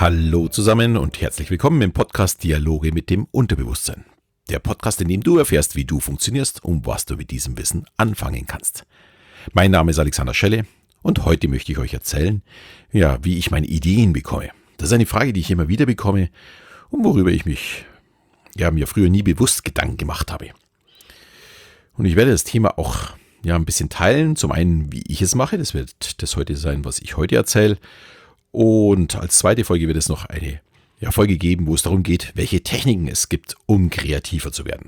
Hallo zusammen und herzlich willkommen im Podcast Dialoge mit dem Unterbewusstsein. Der Podcast, in dem du erfährst, wie du funktionierst und was du mit diesem Wissen anfangen kannst. Mein Name ist Alexander Schelle und heute möchte ich euch erzählen, wie ich meine Ideen bekomme. Das ist eine Frage, die ich immer wieder bekomme und worüber ich mir früher nie bewusst Gedanken gemacht habe. Und ich werde das Thema auch ein bisschen teilen. Zum einen, wie ich es mache, das wird das heute sein, was ich heute erzähle. Und als zweite Folge wird es noch eine Folge geben, wo es darum geht, welche Techniken es gibt, um kreativer zu werden.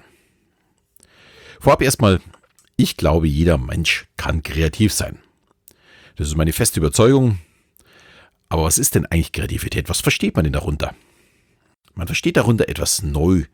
Vorab erstmal, ich glaube, jeder Mensch kann kreativ sein. Das ist meine feste Überzeugung. Aber was ist denn eigentlich Kreativität? Was versteht man denn darunter? Man versteht darunter etwas Neues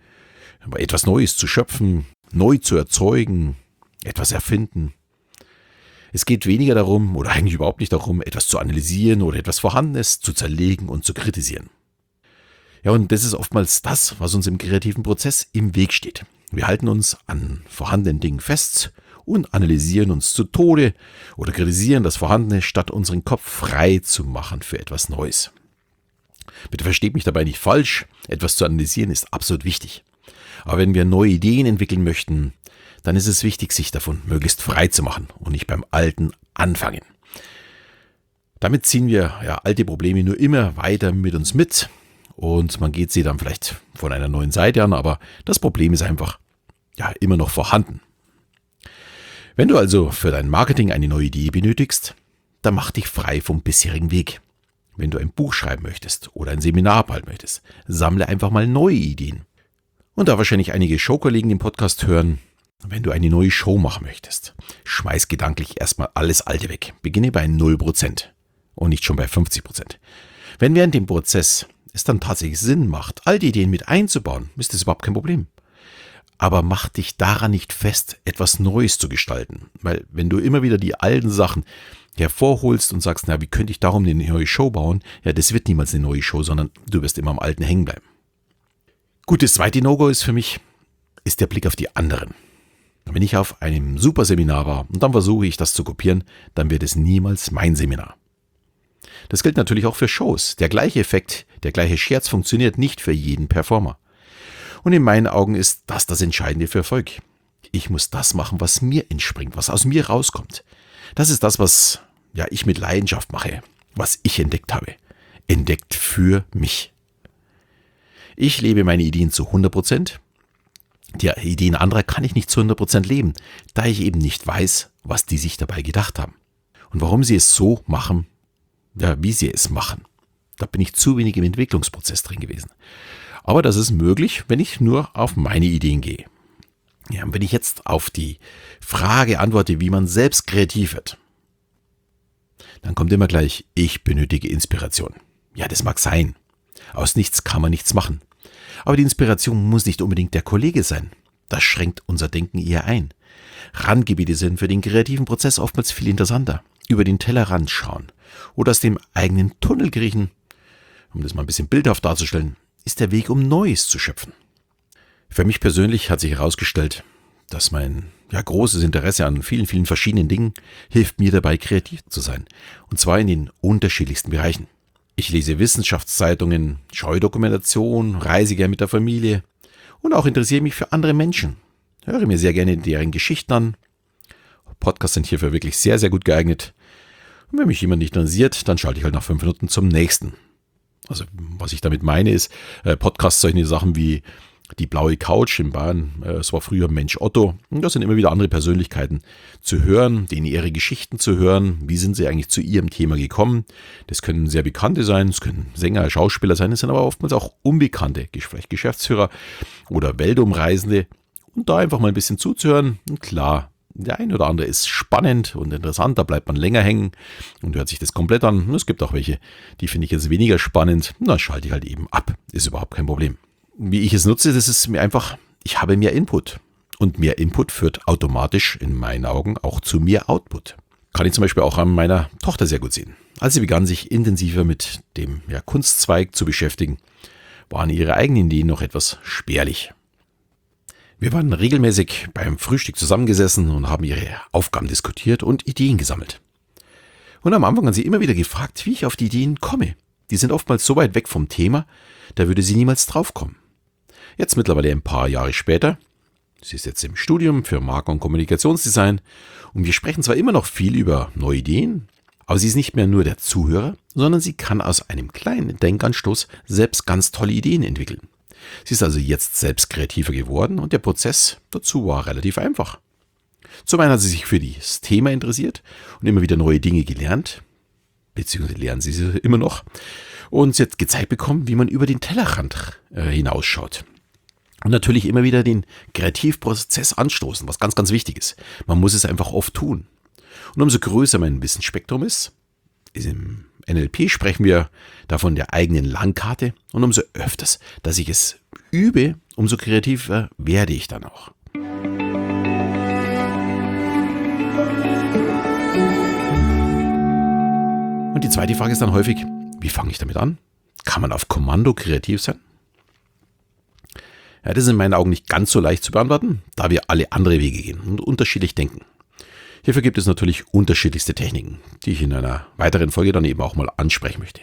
zu schöpfen, neu zu erzeugen, etwas erfinden. Es geht weniger darum, oder eigentlich überhaupt nicht darum, etwas zu analysieren oder etwas Vorhandenes zu zerlegen und zu kritisieren. Ja, und das ist oftmals das, was uns im kreativen Prozess im Weg steht. Wir halten uns an vorhandenen Dingen fest und analysieren uns zu Tode oder kritisieren das Vorhandene, statt unseren Kopf frei zu machen für etwas Neues. Bitte versteht mich dabei nicht falsch, etwas zu analysieren ist absolut wichtig. Aber wenn wir neue Ideen entwickeln möchten, dann ist es wichtig, sich davon möglichst frei zu machen und nicht beim Alten anfangen. Damit ziehen wir alte Probleme nur immer weiter mit uns mit und man geht sie dann vielleicht von einer neuen Seite an, aber das Problem ist einfach immer noch vorhanden. Wenn du also für dein Marketing eine neue Idee benötigst, dann mach dich frei vom bisherigen Weg. Wenn du ein Buch schreiben möchtest oder ein Seminar abhalten möchtest, sammle einfach mal neue Ideen. Und da wahrscheinlich einige Showkollegen den Podcast hören, wenn du eine neue Show machen möchtest, schmeiß gedanklich erstmal alles Alte weg. Beginne bei 0% und nicht schon bei 50%. Wenn während dem Prozess es dann tatsächlich Sinn macht, alte Ideen mit einzubauen, ist das überhaupt kein Problem. Aber mach dich daran nicht fest, etwas Neues zu gestalten. Weil wenn du immer wieder die alten Sachen hervorholst und sagst, wie könnte ich darum eine neue Show bauen, das wird niemals eine neue Show, sondern du wirst immer am Alten hängen bleiben. Gut, das zweite No-Go ist für mich, ist der Blick auf die anderen. Wenn ich auf einem super Seminar war und dann versuche ich das zu kopieren, dann wird es niemals mein Seminar. Das gilt natürlich auch für Shows. Der gleiche Effekt, der gleiche Scherz funktioniert nicht für jeden Performer. Und in meinen Augen ist das Entscheidende für Erfolg. Ich muss das machen, was mir entspringt, was aus mir rauskommt. Das ist das, was ich mit Leidenschaft mache, was ich entdeckt habe. Entdeckt für mich. Ich lebe meine Ideen zu 100%. Die Ideen anderer kann ich nicht zu 100% leben, da ich eben nicht weiß, was die sich dabei gedacht haben. Und warum sie es so machen, wie sie es machen. Da bin ich zu wenig im Entwicklungsprozess drin gewesen. Aber das ist möglich, wenn ich nur auf meine Ideen gehe. Ja, und wenn ich jetzt auf die Frage antworte, wie man selbst kreativ wird, dann kommt immer gleich, ich benötige Inspiration. Ja, das mag sein. Aus nichts kann man nichts machen. Aber die Inspiration muss nicht unbedingt der Kollege sein. Das schränkt unser Denken eher ein. Randgebiete sind für den kreativen Prozess oftmals viel interessanter. Über den Tellerrand schauen oder aus dem eigenen Tunnel kriechen, um das mal ein bisschen bildhaft darzustellen, ist der Weg, um Neues zu schöpfen. Für mich persönlich hat sich herausgestellt, dass mein großes Interesse an vielen, vielen verschiedenen Dingen hilft mir dabei, kreativ zu sein. Und zwar in den unterschiedlichsten Bereichen. Ich lese Wissenschaftszeitungen, schaue Dokumentation, reise gern mit der Familie und auch interessiere mich für andere Menschen. Höre mir sehr gerne deren Geschichten an. Podcasts sind hierfür wirklich sehr, sehr gut geeignet. Und wenn mich jemand nicht interessiert, dann schalte ich halt nach 5 Minuten zum nächsten. Also was ich damit meine ist, Podcasts, solche Sachen wie die blaue Couch in Bayern, es war früher Mensch Otto. Und da sind immer wieder andere Persönlichkeiten zu hören, denen ihre Geschichten zu hören. Wie sind sie eigentlich zu ihrem Thema gekommen? Das können sehr Bekannte sein, es können Sänger, Schauspieler sein, es sind aber oftmals auch Unbekannte, vielleicht Geschäftsführer oder Weltumreisende. Und da einfach mal ein bisschen zuzuhören. Und klar, der eine oder andere ist spannend und interessant, da bleibt man länger hängen und hört sich das komplett an. Und es gibt auch welche, die finde ich jetzt weniger spannend. Und dann schalte ich halt eben ab, ist überhaupt kein Problem. Wie ich es nutze, das ist mir einfach, ich habe mehr Input. Und mehr Input führt automatisch in meinen Augen auch zu mehr Output. Kann ich zum Beispiel auch an meiner Tochter sehr gut sehen. Als sie begann, sich intensiver mit dem Kunstzweig zu beschäftigen, waren ihre eigenen Ideen noch etwas spärlich. Wir waren regelmäßig beim Frühstück zusammengesessen und haben ihre Aufgaben diskutiert und Ideen gesammelt. Und am Anfang hat sie immer wieder gefragt, wie ich auf die Ideen komme. die sind oftmals so weit weg vom Thema, da würde sie niemals draufkommen. Jetzt mittlerweile ein paar Jahre später, sie ist jetzt im Studium für Marke- und Kommunikationsdesign und wir sprechen zwar immer noch viel über neue Ideen, aber sie ist nicht mehr nur der Zuhörer, sondern sie kann aus einem kleinen Denkanstoß selbst ganz tolle Ideen entwickeln. Sie ist also jetzt selbst kreativer geworden und der Prozess dazu war relativ einfach. Zum einen hat sie sich für das Thema interessiert und immer wieder neue Dinge gelernt, beziehungsweise lernen sie immer noch. Und sie hat gezeigt bekommen, wie man über den Tellerrand hinausschaut. Und natürlich immer wieder den Kreativprozess anstoßen, was ganz, ganz wichtig ist. Man muss es einfach oft tun. Und umso größer mein Wissensspektrum ist im NLP sprechen wir davon der eigenen Landkarte. Und umso öfters, dass ich es übe, umso kreativer werde ich dann auch. Und die zweite Frage ist dann häufig, wie fange ich damit an? Kann man auf Kommando kreativ sein? Ja, das ist in meinen Augen nicht ganz so leicht zu beantworten, da wir alle andere Wege gehen und unterschiedlich denken. Hierfür gibt es natürlich unterschiedlichste Techniken, die ich in einer weiteren Folge dann eben auch mal ansprechen möchte.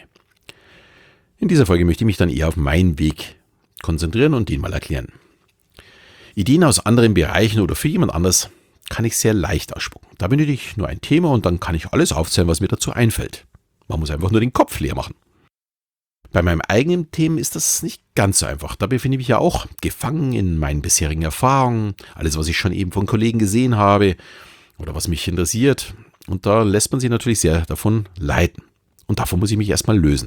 In dieser Folge möchte ich mich dann eher auf meinen Weg konzentrieren und den mal erklären. Ideen aus anderen Bereichen oder für jemand anders kann ich sehr leicht ausspucken. Da benötige ich nur ein Thema und dann kann ich alles aufzählen, was mir dazu einfällt. Man muss einfach nur den Kopf leer machen. Bei meinem eigenen Thema ist das nicht ganz so einfach. Da befinde ich mich ja auch gefangen in meinen bisherigen Erfahrungen, alles, was ich schon eben von Kollegen gesehen habe oder was mich interessiert. Und da lässt man sich natürlich sehr davon leiten. Und davon muss ich mich erstmal lösen.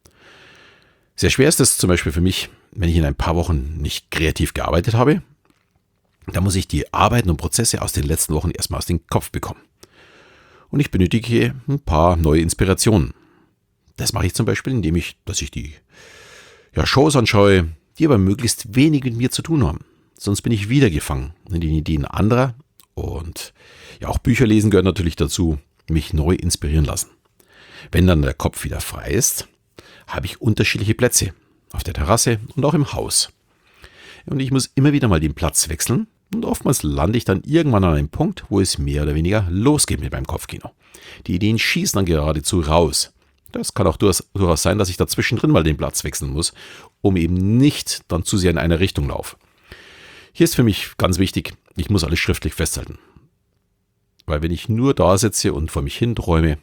Sehr schwer ist es zum Beispiel für mich, wenn ich in ein paar Wochen nicht kreativ gearbeitet habe. Da muss ich die Arbeiten und Prozesse aus den letzten Wochen erstmal aus dem Kopf bekommen. Und ich benötige ein paar neue Inspirationen. Das mache ich zum Beispiel, indem ich die Shows anschaue, die aber möglichst wenig mit mir zu tun haben. Sonst bin ich wieder gefangen in den Ideen anderer und ja, auch Bücher lesen gehört natürlich dazu, mich neu inspirieren lassen. Wenn dann der Kopf wieder frei ist, habe ich unterschiedliche Plätze, auf der Terrasse und auch im Haus. Und ich muss immer wieder mal den Platz wechseln und oftmals lande ich dann irgendwann an einem Punkt, wo es mehr oder weniger losgeht mit meinem Kopfkino. Die Ideen schießen dann geradezu raus. Das kann auch durchaus sein, dass ich dazwischen drin mal den Platz wechseln muss, um eben nicht dann zu sehr in eine Richtung laufe. Hier ist für mich ganz wichtig, ich muss alles schriftlich festhalten. Weil wenn ich nur da sitze und vor mich hin träume,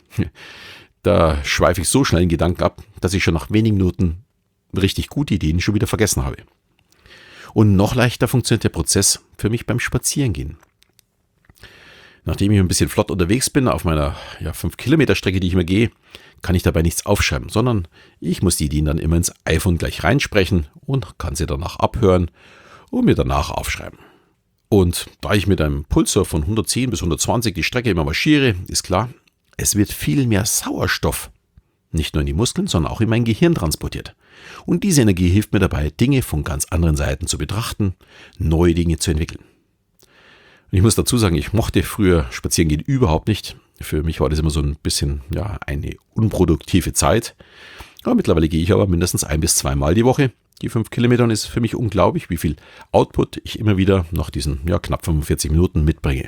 da schweife ich so schnell in Gedanken ab, dass ich schon nach wenigen Minuten richtig gute Ideen schon wieder vergessen habe. Und noch leichter funktioniert der Prozess für mich beim Spazierengehen. Nachdem ich ein bisschen flott unterwegs bin, auf meiner 5-Kilometer-Strecke, die ich immer gehe, kann ich dabei nichts aufschreiben, sondern ich muss die Ideen dann immer ins iPhone gleich reinsprechen und kann sie danach abhören und mir danach aufschreiben. Und da ich mit einem Pulsar von 110 bis 120 die Strecke immer marschiere, ist klar, es wird viel mehr Sauerstoff nicht nur in die Muskeln, sondern auch in mein Gehirn transportiert. Und diese Energie hilft mir dabei, Dinge von ganz anderen Seiten zu betrachten, neue Dinge zu entwickeln. Und ich muss dazu sagen, ich mochte früher Spazierengehen überhaupt nicht. Für mich war das immer so ein bisschen eine unproduktive Zeit. Aber mittlerweile gehe ich aber mindestens 1 bis 2 Mal die Woche. Die 5 Kilometer ist für mich unglaublich, wie viel Output ich immer wieder nach diesen knapp 45 Minuten mitbringe.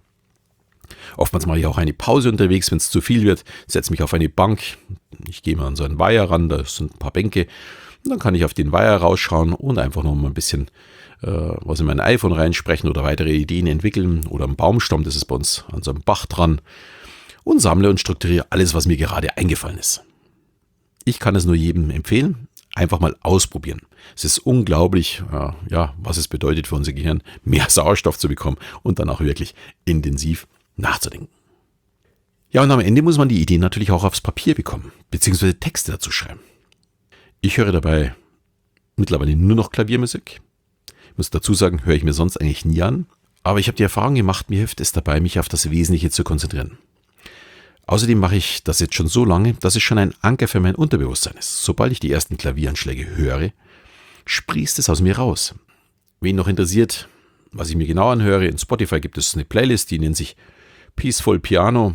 Oftmals mache ich auch eine Pause unterwegs, wenn es zu viel wird, setze mich auf eine Bank. Ich gehe mal an so einen Weiher ran, da sind ein paar Bänke. Und dann kann ich auf den Weiher rausschauen und einfach noch mal ein bisschen was in mein iPhone reinsprechen oder weitere Ideen entwickeln oder am Baumstamm, das ist bei uns an so einem Bach dran, und sammle und strukturiere alles, was mir gerade eingefallen ist. Ich kann es nur jedem empfehlen, einfach mal ausprobieren. Es ist unglaublich, was es bedeutet für unser Gehirn, mehr Sauerstoff zu bekommen und dann auch wirklich intensiv nachzudenken. Ja, und am Ende muss man die Ideen natürlich auch aufs Papier bekommen, beziehungsweise Texte dazu schreiben. Ich höre dabei mittlerweile nur noch Klaviermusik. Ich muss dazu sagen, höre ich mir sonst eigentlich nie an. Aber ich habe die Erfahrung gemacht, mir hilft es dabei, mich auf das Wesentliche zu konzentrieren. Außerdem mache ich das jetzt schon so lange, dass es schon ein Anker für mein Unterbewusstsein ist. Sobald ich die ersten Klavieranschläge höre, sprießt es aus mir raus. Wen noch interessiert, was ich mir genau anhöre, in Spotify gibt es eine Playlist, die nennt sich Peaceful Piano.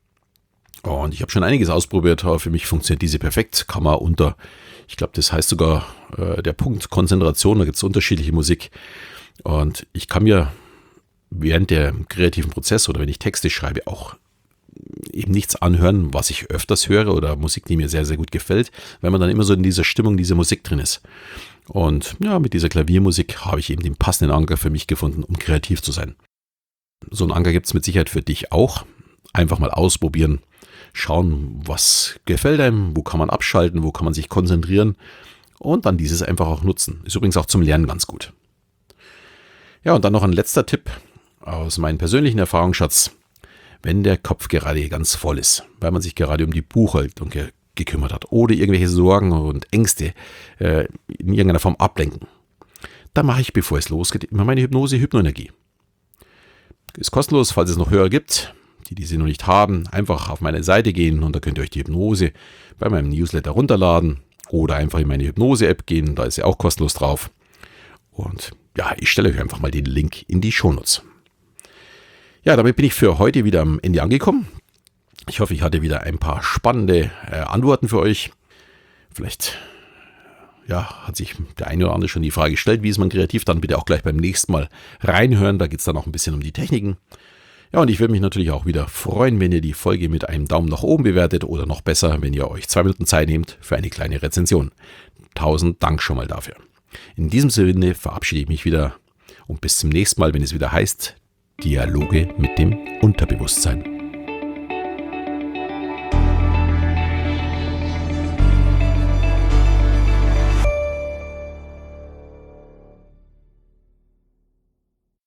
Und ich habe schon einiges ausprobiert, aber für mich funktioniert diese perfekt. Kann man unter, ich glaube, das heißt sogar der Punkt Konzentration, da gibt es unterschiedliche Musik. Und ich kann mir während der kreativen Prozess oder wenn ich Texte schreibe auch eben nichts anhören, was ich öfters höre oder Musik, die mir sehr, sehr gut gefällt, wenn man dann immer so in dieser Stimmung, dieser Musik drin ist. Und ja, mit dieser Klaviermusik habe ich eben den passenden Anker für mich gefunden, um kreativ zu sein. So einen Anker gibt es mit Sicherheit für dich auch. Einfach mal ausprobieren, schauen, was gefällt einem, wo kann man abschalten, wo kann man sich konzentrieren und dann dieses einfach auch nutzen. Ist übrigens auch zum Lernen ganz gut. Ja, und dann noch ein letzter Tipp aus meinem persönlichen Erfahrungsschatz. Wenn der Kopf gerade ganz voll ist, weil man sich gerade um die Buchhaltung gekümmert hat oder irgendwelche Sorgen und Ängste in irgendeiner Form ablenken, dann mache ich, bevor es losgeht, immer meine Hypnoenergie. Ist kostenlos, falls es noch Hörer gibt, die sie noch nicht haben. Einfach auf meine Seite gehen und da könnt ihr euch die Hypnose bei meinem Newsletter runterladen oder einfach in meine Hypnose-App gehen, da ist sie auch kostenlos drauf. Und ja, ich stelle euch einfach mal den Link in die Shownotes. Ja, damit bin ich für heute wieder am Ende angekommen. Ich hoffe, ich hatte wieder ein paar spannende Antworten für euch. Vielleicht hat sich der eine oder andere schon die Frage gestellt, wie ist man kreativ, dann bitte auch gleich beim nächsten Mal reinhören. Da geht es dann auch ein bisschen um die Techniken. Ja, und ich würde mich natürlich auch wieder freuen, wenn ihr die Folge mit einem Daumen nach oben bewertet oder noch besser, wenn ihr euch 2 Minuten Zeit nehmt für eine kleine Rezension. 1000 Dank schon mal dafür. In diesem Sinne verabschiede ich mich wieder und bis zum nächsten Mal, wenn es wieder heißt Dialoge mit dem Unterbewusstsein.